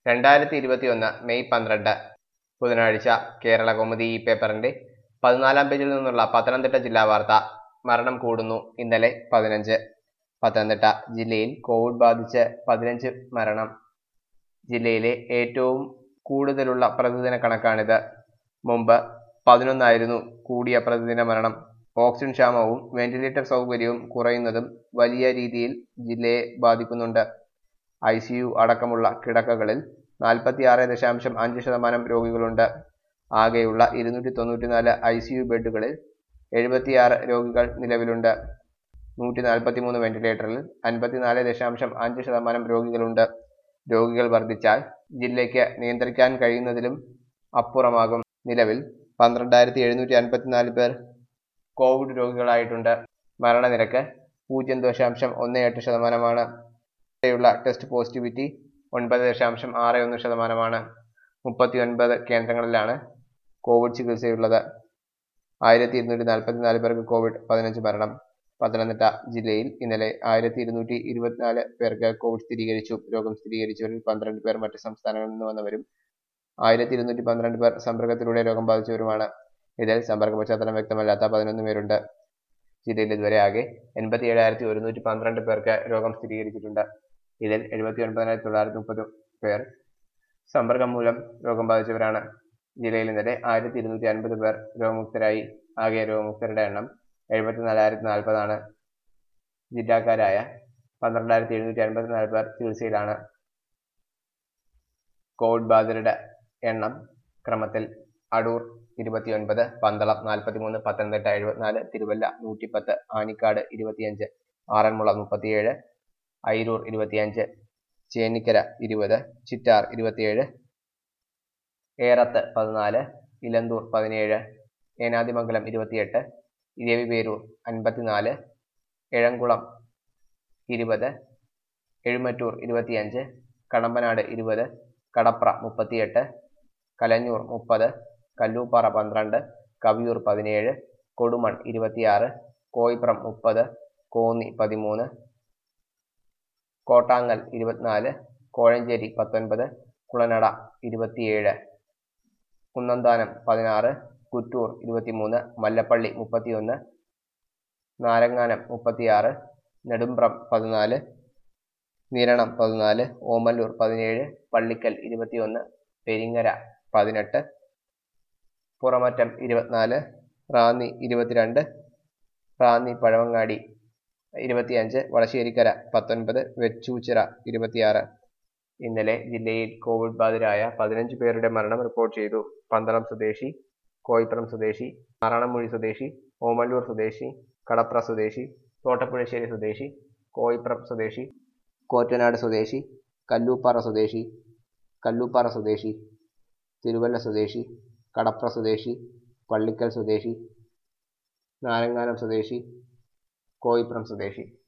2021 May 12 ബുധനാഴ്ച കേരളകൗമുദി ഈ പേപ്പറിന്റെ 14-ാം പേജിൽ നിന്നുള്ള പത്തനംതിട്ട ജില്ലാ വാർത്ത. മരണം കൂടുന്നു, ഇന്നലെ 15. പത്തനംതിട്ട ജില്ലയിൽ കോവിഡ് ബാധിച്ച് 15 മരണം. ജില്ലയിലെ ഏറ്റവും കൂടുതലുള്ള പ്രതിദിന കണക്കാണിത്. മുമ്പ് 11 ആയിരുന്നു കൂടിയ പ്രതിദിന മരണം. ഓക്സിജൻ ക്ഷാമവും വെന്റിലേറ്റർ സൗകര്യവും കുറയുന്നതും വലിയ രീതിയിൽ ജില്ലയെ ബാധിക്കുന്നുണ്ട്. ICU അടക്കമുള്ള കിടക്കകളിൽ 46.5% രോഗികളുണ്ട്. ആകെയുള്ള 294 ICU ബെഡുകളിൽ 76 രോഗികൾ നിലവിലുണ്ട്. 143 വെന്റിലേറ്ററിൽ 54.5% രോഗികളുണ്ട്. രോഗികൾ വർദ്ധിച്ചാൽ ജില്ലയ്ക്ക് നിയന്ത്രിക്കാൻ കഴിയുന്നതിലും അപ്പുറമാകും. നിലവിൽ 12,754 പേർ കോവിഡ് രോഗികളായിട്ടുണ്ട്. മരണനിരക്ക് 0.18%. ുള്ള ടെസ്റ്റ് പോസിറ്റിവിറ്റി 9.61%. 39 കേന്ദ്രങ്ങളിലാണ് കോവിഡ് ചികിത്സയുള്ളത്. 1244 പേർക്ക് കോവിഡ്, 15 മരണം. പത്തനംതിട്ട ജില്ലയിൽ ഇന്നലെ 1224 പേർക്ക് കോവിഡ് സ്ഥിരീകരിച്ചു. രോഗം സ്ഥിരീകരിച്ചവരിൽ 12 പേർ മറ്റ് സംസ്ഥാനങ്ങളിൽ നിന്ന് വന്നവരും 1212 പേർ സമ്പർക്കത്തിലൂടെ രോഗം ബാധിച്ചവരുമാണ്. ഇതിൽ സമ്പർക്ക പശ്ചാത്തലം വ്യക്തമല്ലാത്ത 11 പേരുണ്ട്. ജില്ലയിൽ ഇതുവരെ ആകെ 87,112 പേർക്ക് രോഗം സ്ഥിരീകരിച്ചിട്ടുണ്ട്. ഇതിൽ 79,930 പേർ സമ്പർക്കം മൂലം രോഗം ബാധിച്ചവരാണ്. ജില്ലയിൽ ഇന്നലെ 1,250 പേർ രോഗമുക്തരായി. ആകെ രോഗമുക്തരുടെ എണ്ണം 74,040 ആണ്. ജില്ലക്കാരായ 12,754 പേർ ചികിത്സയിലാണ്. കോവിഡ് ബാധിതരുടെ എണ്ണം ക്രമത്തിൽ: അടൂർ 29, പന്തളം 43, പത്തനംതിട്ട 74, തിരുവല്ല 110, ആനിക്കാട് 25, ആറന്മുള 37, അയിരൂർ 25, ചേന്നിക്കര 20, ചിറ്റാർ 27, ഏറത്ത് 14, ഇലന്തൂർ 17, ഏനാദിമംഗലം 28, ഇരവിപേരൂർ 54, എഴംകുളം 20, എഴുമറ്റൂർ 25, കടമ്പനാട് 20, കടപ്ര 38, കലഞ്ഞൂർ 30, കല്ലൂപ്പാറ 12, കവിയൂർ 17, കൊടുമൺ 26, കോയിപ്രം 30, കോന്നി 13, കോട്ടാങ്ങൽ 24, കോഴഞ്ചേരി 19, കുളനട 27, കുന്നന്താനം 16, കുറ്റൂർ 23, മല്ലപ്പള്ളി 31, നാരങ്ങാനം 36, നെടുമ്പ്രം 14, നിരണം 14, ഓമല്ലൂർ 17, പള്ളിക്കൽ 21, പെരിങ്ങര 18, പുറമറ്റം 24, റാന്നി 22, റാന്നി പഴവങ്ങാടി 25, വളശ്ശേരിക്കര 19, വെച്ചൂച്ചിറ 26. ഇന്നലെ ജില്ലയിൽ കോവിഡ് ബാധിതരായ 15 പേരുടെ മരണം റിപ്പോർട്ട് ചെയ്തു. പന്തളം സ്വദേശി, കോയിപ്പുറം സ്വദേശി, ആറാണംമൂഴി സ്വദേശി, ഓമല്ലൂർ സ്വദേശി, കടപ്ര സ്വദേശി, തോട്ടപ്പുഴശ്ശേരി സ്വദേശി, കോയിപ്പുറം സ്വദേശി, കോറ്റനാട് സ്വദേശി, കല്ലൂപ്പാറ സ്വദേശി, തിരുവല്ല സ്വദേശി, കടപ്ര സ്വദേശി, പള്ളിക്കൽ സ്വദേശി, നാരങ്ങാനം സ്വദേശി, കോയിപ്പുറം സ്വദേശി.